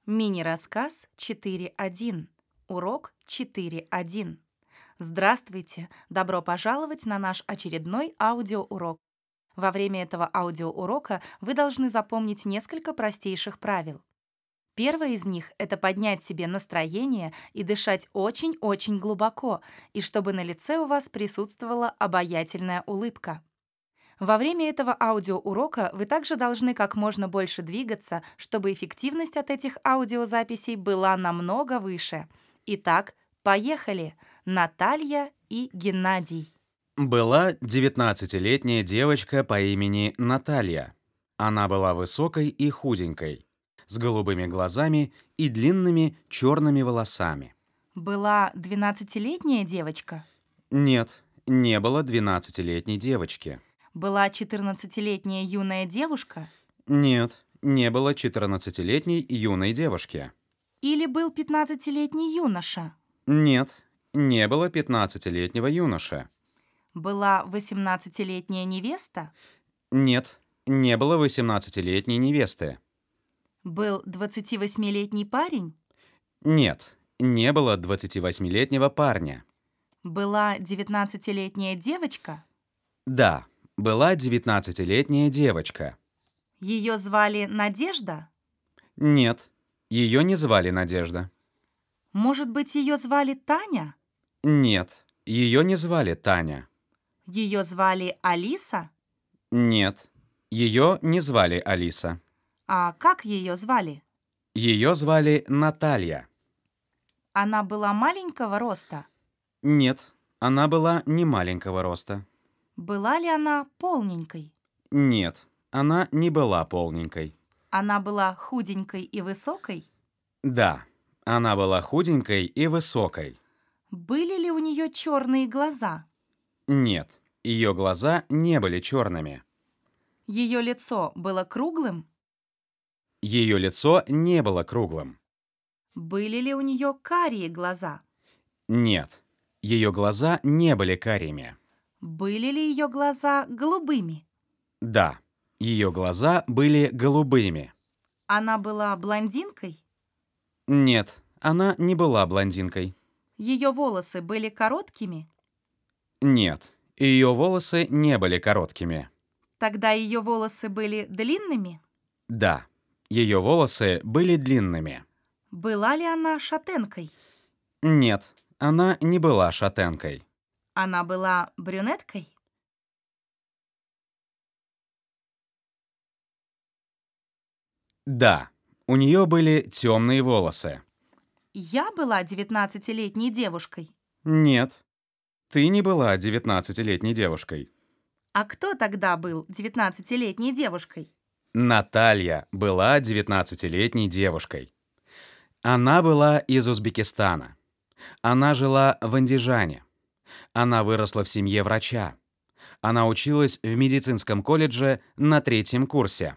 Мини-рассказ 4.1. Урок 4.1. Здравствуйте! Добро пожаловать на наш очередной аудиоурок. Во время этого аудиоурока вы должны запомнить несколько простейших правил. Первое из них — это поднять себе настроение и дышать очень-очень глубоко, и чтобы на лице у вас присутствовала обаятельная улыбка. Во время этого аудиоурока вы также должны как можно больше двигаться, чтобы эффективность от этих аудиозаписей была намного выше. Итак, поехали! Наталья и Геннадий. Была 19-летняя девочка по имени Наталья. Она была высокой и худенькой, с голубыми глазами и длинными черными волосами. Была 12-летняя девочка. Нет, не было 12-летней девочки. Была 14-летняя юная девушка. Нет, не было 14-летней юной девушки. Или был 15-летний юноша. Нет, не было 15-летнего юноши. Была 18-летняя невеста. Нет, не было 18-летней невесты. Был 28-летний парень. Нет, не было 28-летнего парня. Была 19-летняя девочка. Да, была 19-летняя девочка. Ее звали Надежда? Нет, ее не звали Надежда. Может быть, ее звали Таня? Нет, ее не звали Таня. Ее звали Алиса? Нет, ее не звали Алиса. А как ее звали? Ее звали Наталья. Она была маленького роста? Нет, она была не маленького роста. Была ли она полненькой? Нет, она не была полненькой. Она была худенькой и высокой? Да, она была худенькой и высокой. Были ли у нее черные глаза? Нет, ее глаза не были черными. Ее лицо было круглым? Ее лицо не было круглым. Были ли у нее карие глаза? Нет, ее глаза не были карими. Были ли ее глаза голубыми? Да, ее глаза были голубыми. Она была блондинкой? Нет, она не была блондинкой. Ее волосы были короткими? Нет, ее волосы не были короткими. Тогда ее волосы были длинными? Да, ее волосы были длинными. Была ли она шатенкой? Нет, она не была шатенкой. Она была брюнеткой? Да, у нее были темные волосы. Я была 19-летней девушкой. Нет, ты не была 19-летней девушкой. А кто тогда был 19-летней девушкой? Наталья была 19-летней девушкой. Она была из Узбекистана. Она жила в Андижане. Она выросла в семье врача. Она училась в медицинском колледже на 3-м курсе.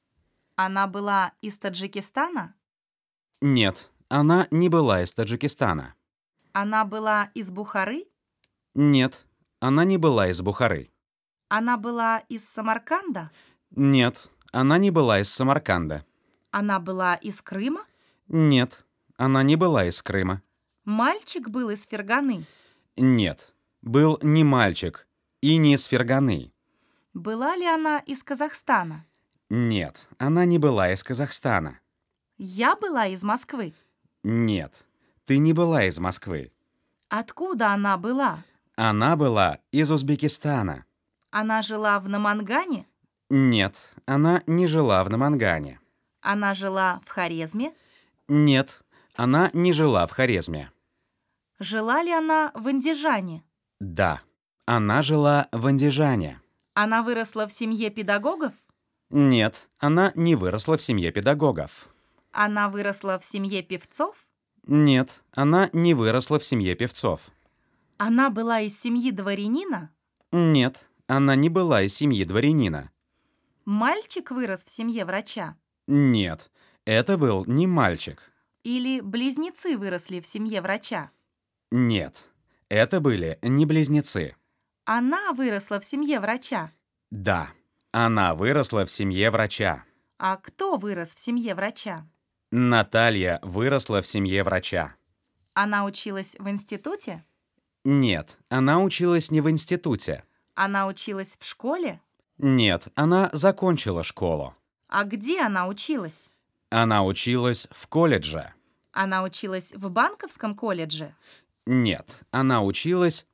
Она была из Таджикистана? Нет, она не была из Таджикистана. Она была из Бухары? Нет, она не была из Бухары. Она была из Самарканда? Нет, она не была из Самарканда. Она была из Крыма? Нет, она не была из Крыма. Мальчик был из Ферганы? Нет, был не мальчик и не из Ферганы. Была ли она из Казахстана? Нет, она не была из Казахстана. Я была из Москвы. Нет, ты не была из Москвы. Откуда она была? Она была из Узбекистана. Она жила в Намангане? Нет, она не жила в Намангане. Она жила в Хорезме? Нет, она не жила в Хорезме. Жила ли она в Андижане? Да, она жила в Андижане. Она выросла в семье педагогов? Нет, она не выросла в семье педагогов. Она выросла в семье певцов? Нет, она не выросла в семье певцов. Она была из семьи дворянина? Нет, она не была из семьи дворянина. Мальчик вырос в семье врача? Нет, это был не мальчик. Или близнецы выросли в семье врача? Нет, это были не близнецы. Она выросла в семье врача? Да, она выросла в семье врача. А кто вырос в семье врача? Наталья выросла в семье врача. Она училась в институте? Нет, она училась не в институте. Она училась в школе? Нет, она закончила школу. А где она училась? Она училась в колледже. Она училась в банковском колледже? Нет, она училась...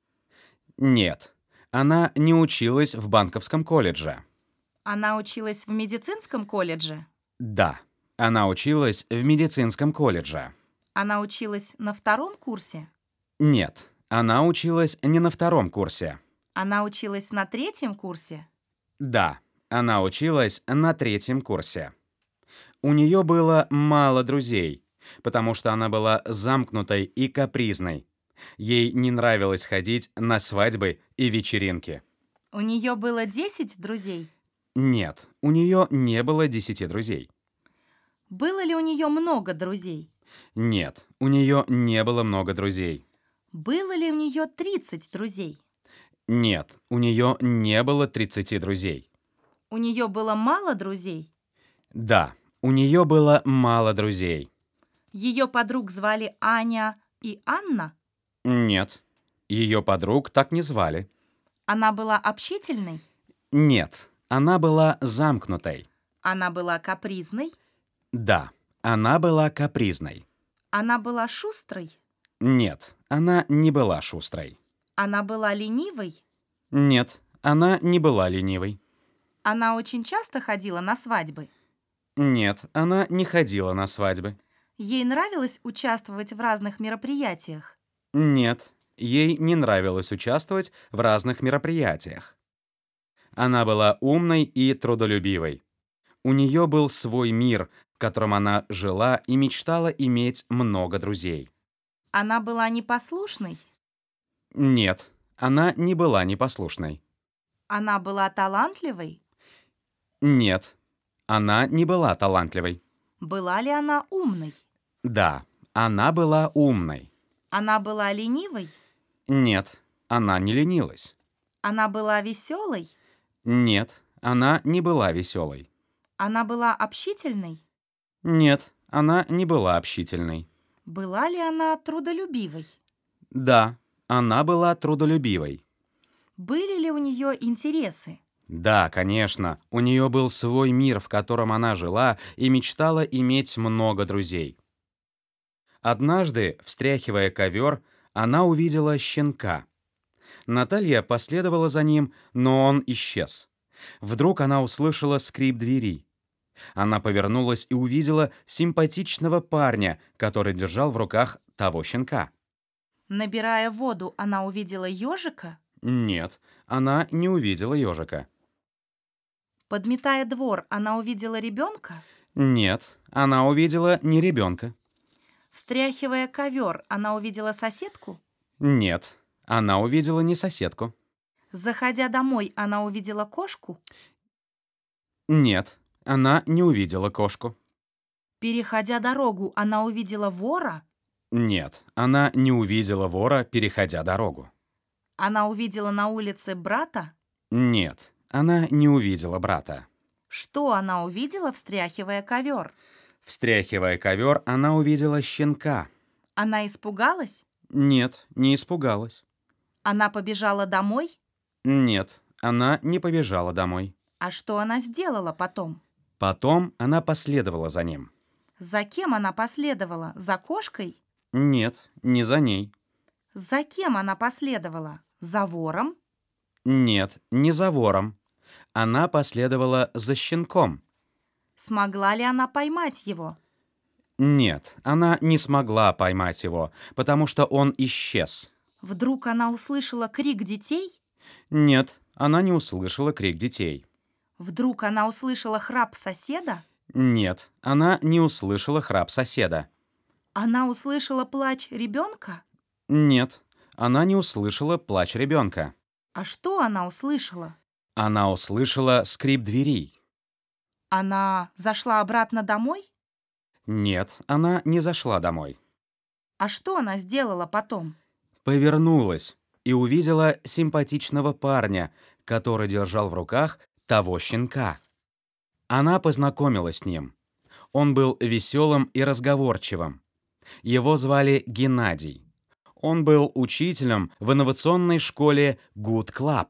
Нет, она не училась в банковском колледже. Она училась в медицинском колледже? Да, она училась в медицинском колледже. Она училась на втором курсе? Нет, она училась не на втором курсе. Она училась на третьем курсе? Да, она училась на третьем курсе. У нее было мало друзей, потому что она была замкнутой и капризной. Ей не нравилось ходить на свадьбы и вечеринки. У нее было 10 друзей? Нет, у нее не было 10 друзей. Было ли у нее много друзей? Нет, у нее не было много друзей. Было ли у нее 30 друзей? Нет, у нее не было 30 друзей. У нее было мало друзей? Да, у нее было мало друзей. Ее подруг звали Аня и Анна? Нет, ее подруг так не звали. Она была общительной? Нет, она была замкнутой. Она была капризной? Да, она была капризной. Она была шустрой? Нет, она не была шустрой. Она была ленивой? Нет, она не была ленивой. Она очень часто ходила на свадьбы? Нет, она не ходила на свадьбы. Ей нравилось участвовать в разных мероприятиях? Нет, ей не нравилось участвовать в разных мероприятиях. Она была умной и трудолюбивой. У нее был свой мир, в котором она жила и мечтала иметь много друзей. Она была непослушной? Нет, она не была непослушной. Она была талантливой? Нет, она не была талантливой. Была ли она умной? Да, она была умной. Она была ленивой? Нет, она не ленилась. Она была веселой? Нет, она не была веселой. Она была общительной? Нет, она не была общительной. Была ли она трудолюбивой? Да, она была трудолюбивой. Были ли у нее интересы? Да, конечно, у нее был свой мир, в котором она жила и мечтала иметь много друзей. Однажды, встряхивая ковер, она увидела щенка. Наталья последовала за ним, но он исчез. Вдруг она услышала скрип двери. Она повернулась и увидела симпатичного парня, который держал в руках того щенка. Набирая воду, она увидела ежика? Нет, она не увидела ежика. Подметая двор, она увидела ребенка? Нет, она увидела не ребенка. Встряхивая ковер, она увидела соседку? Нет, она увидела не соседку. Заходя домой, она увидела кошку? Нет, она не увидела кошку. Переходя дорогу, она увидела вора? Нет, она не увидела вора, переходя дорогу. Она увидела на улице брата? Нет, она не увидела брата. Что она увидела, встряхивая ковер? Встряхивая ковер, она увидела щенка. Она испугалась? Нет, не испугалась. Она побежала домой? Нет, она не побежала домой. А что она сделала потом? Потом она последовала за ним. За кем она последовала? За кошкой? Нет, не за ней. За кем она последовала? За вором? Нет, не за вором. Она последовала за щенком. Смогла ли она поймать его? Нет, она не смогла поймать его, потому что он исчез. Вдруг она услышала крик детей? Нет, она не услышала крик детей. Вдруг она услышала храп соседа? Нет, она не услышала храп соседа. Она услышала плач ребенка? Нет, она не услышала плач ребенка. А что она услышала? Она услышала скрип дверей. Она зашла обратно домой? Нет, она не зашла домой. А что она сделала потом? Повернулась и увидела симпатичного парня, который держал в руках того щенка. Она познакомилась с ним. Он был веселым и разговорчивым. Его звали Геннадий. Он был учителем в инновационной школе Good Club.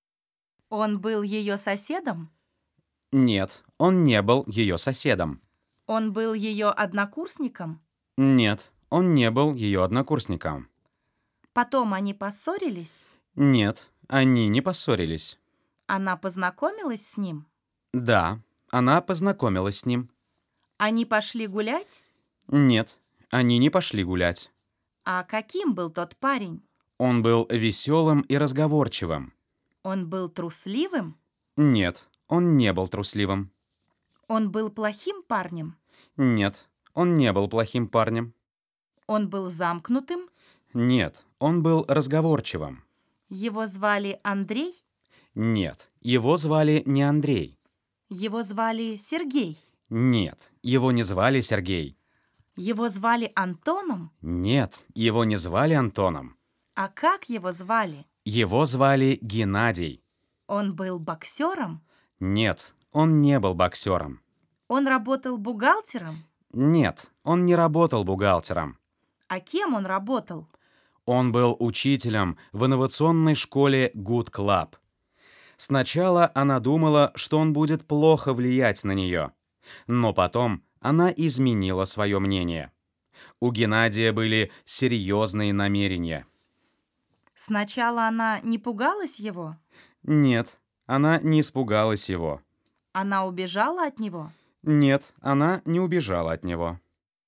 Он был ее соседом? Нет, он не был ее соседом. Он был ее однокурсником? Нет, он не был ее однокурсником. Потом они поссорились? Нет, они не поссорились. Она познакомилась с ним? Да, она познакомилась с ним. Они пошли гулять? Нет, они не пошли гулять. А каким был тот парень? Он был веселым и разговорчивым. Он был трусливым? Нет, он не был трусливым. Он был плохим парнем? Нет, он не был плохим парнем. Он был замкнутым? Нет, он был разговорчивым. Его звали Андрей? Нет, его звали не Андрей. Его звали Сергей? Нет, его не звали Сергей. Его звали Антоном? Нет, его не звали Антоном. А как его звали? Его звали Геннадий. Он был боксером? Нет, он не был боксером. Он работал бухгалтером? Нет, он не работал бухгалтером. А кем он работал? Он был учителем в инновационной школе Good Club. Сначала она думала, что он будет плохо влиять на нее, но потом она изменила свое мнение. У Геннадия были серьезные намерения. Сначала она не пугалась его? Нет, она не испугалась его. Она убежала от него? Нет, она не убежала от него.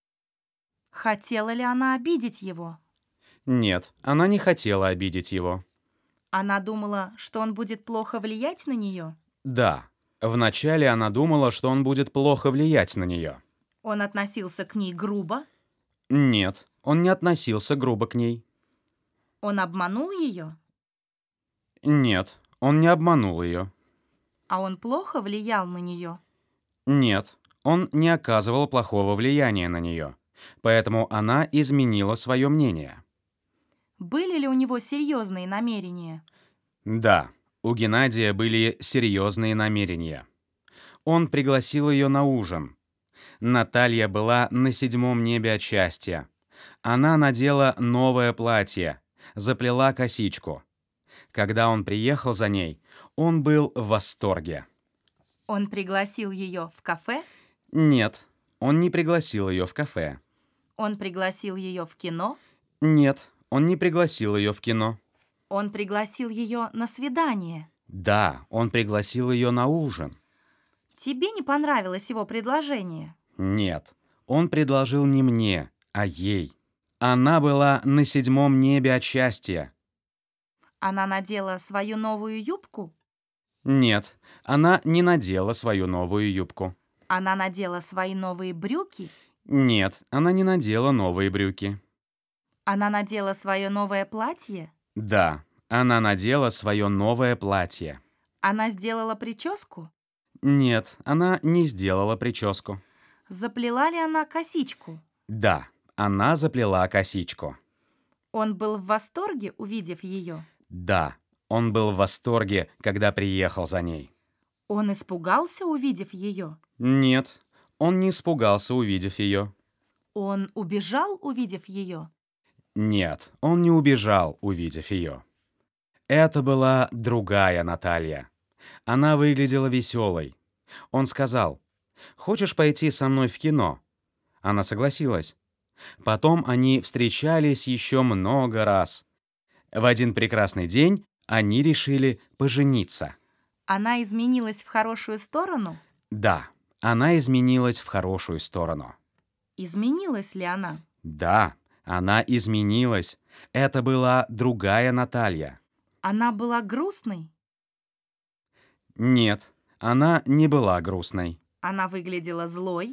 Хотела ли она обидеть его? Нет, она не хотела обидеть его. Она думала, что он будет плохо влиять на нее? Да, вначале она думала, что он будет плохо влиять на нее. Он относился к ней грубо? Нет, он не относился грубо к ней. Он обманул ее? Нет, он не обманул ее. А он плохо влиял на нее? Нет, он не оказывал плохого влияния на нее, поэтому она изменила свое мнение. Были ли у него серьезные намерения? Да, у Геннадия были серьезные намерения. Он пригласил ее на ужин. Наталья была на 7-м небе от счастья. Она надела новое платье, заплела косичку. Когда он приехал за ней, он был в восторге. Он пригласил ее в кафе? Нет, он не пригласил ее в кафе. Он пригласил ее в кино? Нет, он не пригласил ее в кино. Он пригласил ее на свидание? Да, он пригласил ее на ужин. Тебе не понравилось его предложение? Нет, он предложил не мне, а ей. Она была на 7-м небе от счастья. Она надела свою новую юбку? Нет, она не надела свою новую юбку. Она надела свои новые брюки? Нет, она не надела новые брюки. Она надела свое новое платье? Да, она надела свое новое платье. Она сделала прическу? Нет, она не сделала прическу. Заплела ли она косичку? Да, она заплела косичку. Он был в восторге, увидев ее? Да, он был в восторге, когда приехал за ней. Он испугался, увидев ее? Нет, он не испугался, увидев ее. Он убежал, увидев ее? Нет, он не убежал, увидев ее. Это была другая Наталья. Она выглядела веселой. Он сказал: «Хочешь пойти со мной в кино?» Она согласилась. Потом они встречались еще много раз. В один прекрасный день они решили пожениться. Она изменилась в хорошую сторону? Да, она изменилась в хорошую сторону. Изменилась ли она? Да, она изменилась. Это была другая Наталья. Она была грустной? Нет, она не была грустной. Она выглядела злой?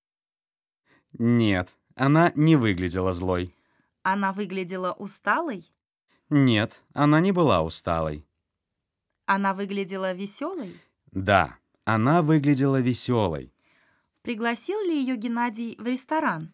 Нет, она не выглядела злой. Она выглядела усталой? Нет, она не была усталой. Она выглядела веселой? Да, она выглядела веселой. Пригласил ли ее Геннадий в ресторан?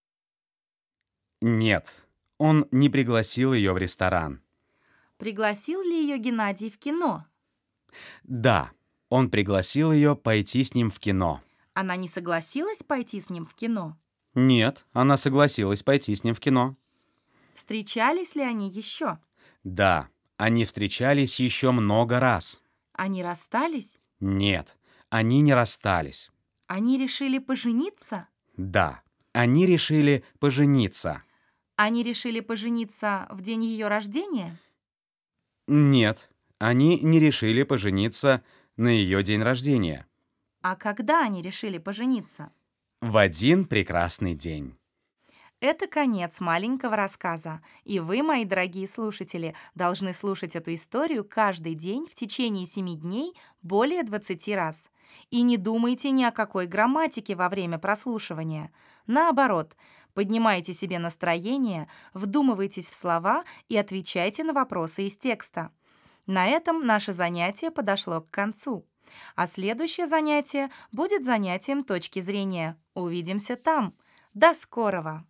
Нет, он не пригласил ее в ресторан. Пригласил ли ее Геннадий в кино? Да, он пригласил ее пойти с ним в кино. Она не согласилась пойти с ним в кино? Нет, она согласилась пойти с ним в кино. Встречались ли они еще? Да, они встречались еще много раз. Они расстались? Нет, они не расстались. Они решили пожениться? Да, они решили пожениться. Они решили пожениться в день ее рождения? Нет, они не решили пожениться на ее день рождения. А когда они решили пожениться? В один прекрасный день. Это конец маленького рассказа, и вы, мои дорогие слушатели, должны слушать эту историю каждый день в течение 7 дней более 20 раз. И не думайте ни о какой грамматике во время прослушивания. Наоборот, поднимайте себе настроение, вдумывайтесь в слова и отвечайте на вопросы из текста. На этом наше занятие подошло к концу. А следующее занятие будет занятием точки зрения. Увидимся там. До скорого!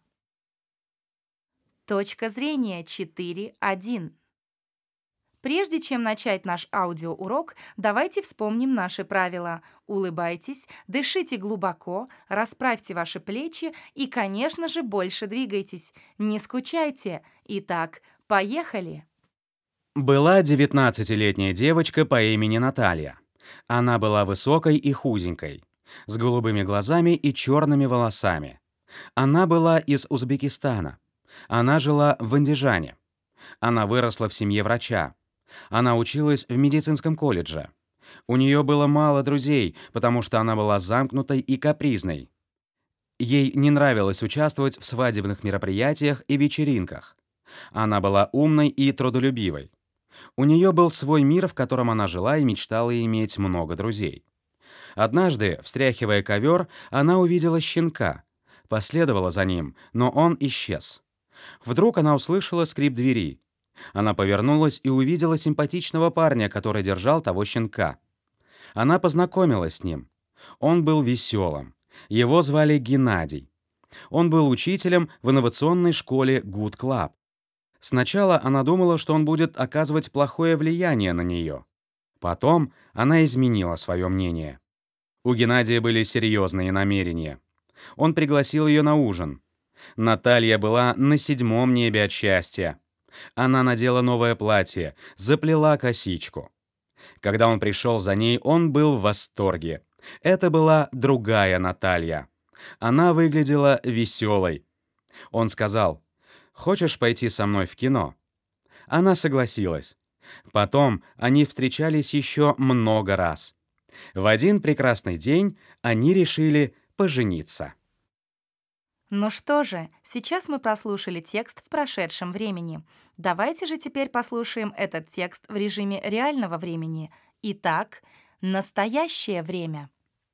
Точка зрения 4.1. Прежде чем начать наш аудиоурок, давайте вспомним наши правила. Улыбайтесь, дышите глубоко, расправьте ваши плечи и, конечно же, больше двигайтесь. Не скучайте. Итак, поехали! Была 19-летняя девочка по имени Наталья. Она была высокой и худенькой, с голубыми глазами и черными волосами. Она была из Узбекистана. Она жила в Андижане. Она выросла в семье врача. Она училась в медицинском колледже. У нее было мало друзей, потому что она была замкнутой и капризной. Ей не нравилось участвовать в свадебных мероприятиях и вечеринках. Она была умной и трудолюбивой. У нее был свой мир, в котором она жила и мечтала иметь много друзей. Однажды, встряхивая ковер, она увидела щенка. Последовала за ним, но он исчез. Вдруг она услышала скрип двери. Она повернулась и увидела симпатичного парня, который держал того щенка. Она познакомилась с ним. Он был веселым. Его звали Геннадий. Он был учителем в инновационной школе Good Club. Сначала она думала, что он будет оказывать плохое влияние на нее. Потом она изменила свое мнение. У Геннадия были серьезные намерения. Он пригласил ее на ужин. Наталья была на 7 небе от счастья. Она надела новое платье, заплела косичку. Когда он пришел за ней, он был в восторге. Это была другая Наталья. Она выглядела веселой. Он сказал: «Хочешь пойти со мной в кино?» Она согласилась. Потом они встречались еще много раз. В один прекрасный день они решили пожениться. Ну что же, сейчас мы прослушали текст в прошедшем времени. Давайте же теперь послушаем этот текст в режиме реального времени. Итак, настоящее время.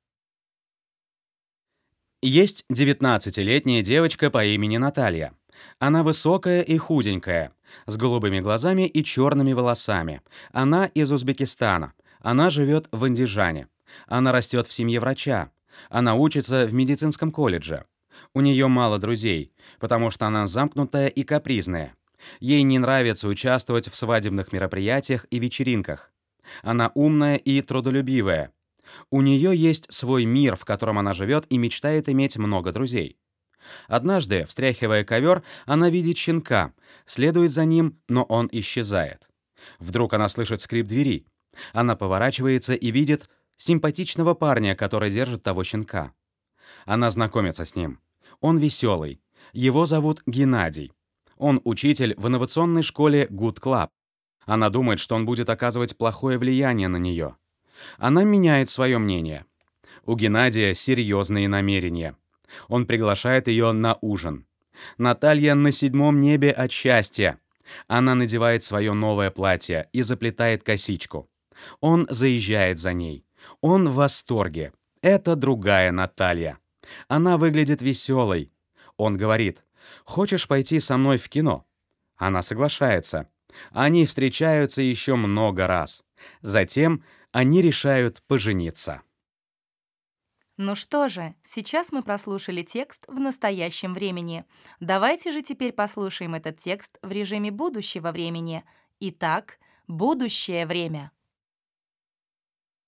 Есть 19-летняя девочка по имени Наталья. Она высокая и худенькая, с голубыми глазами и черными волосами. Она из Узбекистана. Она живет в Андижане. Она растет в семье врача. Она учится в медицинском колледже. У нее мало друзей, потому что она замкнутая и капризная. Ей не нравится участвовать в свадебных мероприятиях и вечеринках. Она умная и трудолюбивая. У нее есть свой мир, в котором она живет и мечтает иметь много друзей. Однажды, встряхивая ковер, она видит щенка, следует за ним, но он исчезает. Вдруг она слышит скрип двери. Она поворачивается и видит симпатичного парня, который держит того щенка. Она знакомится с ним. Он веселый. Его зовут Геннадий. Он учитель в инновационной школе Good Club. Она думает, что он будет оказывать плохое влияние на нее. Она меняет свое мнение. У Геннадия серьезные намерения. Он приглашает ее на ужин. Наталья на 7 небе от счастья. Она надевает свое новое платье и заплетает косичку. Он заезжает за ней. Он в восторге. Это другая Наталья. Она выглядит веселой. Он говорит: «Хочешь пойти со мной в кино?» Она соглашается. Они встречаются еще много раз. Затем они решают пожениться. Ну что же, сейчас мы прослушали текст в настоящем времени. Давайте же теперь послушаем этот текст в режиме будущего времени. Итак, будущее время.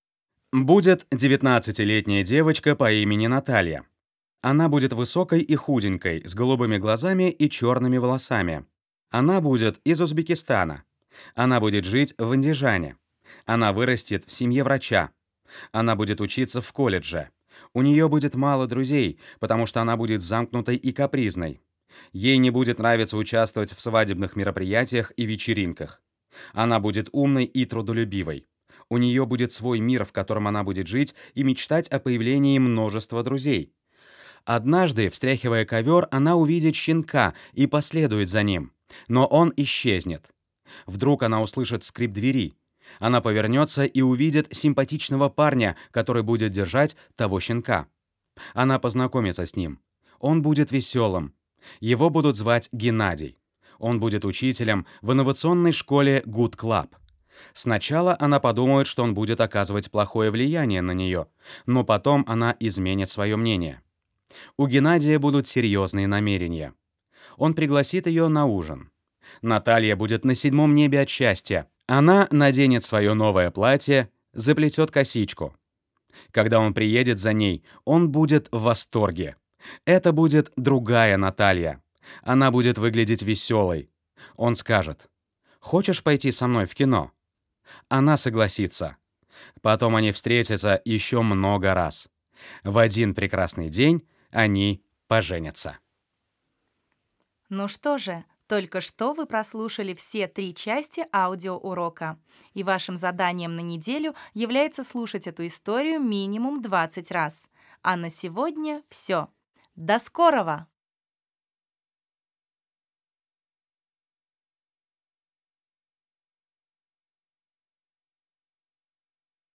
Будет 19-летняя девочка по имени Наталья. Она будет высокой и худенькой, с голубыми глазами и черными волосами. Она будет из Узбекистана. Она будет жить в Андижане. Она вырастет в семье врача. Она будет учиться в колледже. У нее будет мало друзей, потому что она будет замкнутой и капризной. Ей не будет нравиться участвовать в свадебных мероприятиях и вечеринках. Она будет умной и трудолюбивой. У нее будет свой мир, в котором она будет жить и мечтать о появлении множества друзей. Однажды, встряхивая ковер, она увидит щенка и последует за ним. Но он исчезнет. Вдруг она услышит скрип двери. Она повернется и увидит симпатичного парня, который будет держать того щенка. Она познакомится с ним. Он будет веселым. Его будут звать Геннадий. Он будет учителем в инновационной школе Good Club. Сначала она подумает, что он будет оказывать плохое влияние на нее, но потом она изменит свое мнение. У Геннадия будут серьезные намерения. Он пригласит ее на ужин. Наталья будет на 7-м небе от счастья. Она наденет свое новое платье, заплетет косичку. Когда он приедет за ней, он будет в восторге. Это будет другая Наталья. Она будет выглядеть веселой. Он скажет: «Хочешь пойти со мной в кино?» Она согласится. Потом они встретятся еще много раз. В один прекрасный день они поженятся. Ну что же, только что вы прослушали все 3 части аудиоурока. И вашим заданием на неделю является слушать эту историю минимум 20 раз. А на сегодня все. До скорого!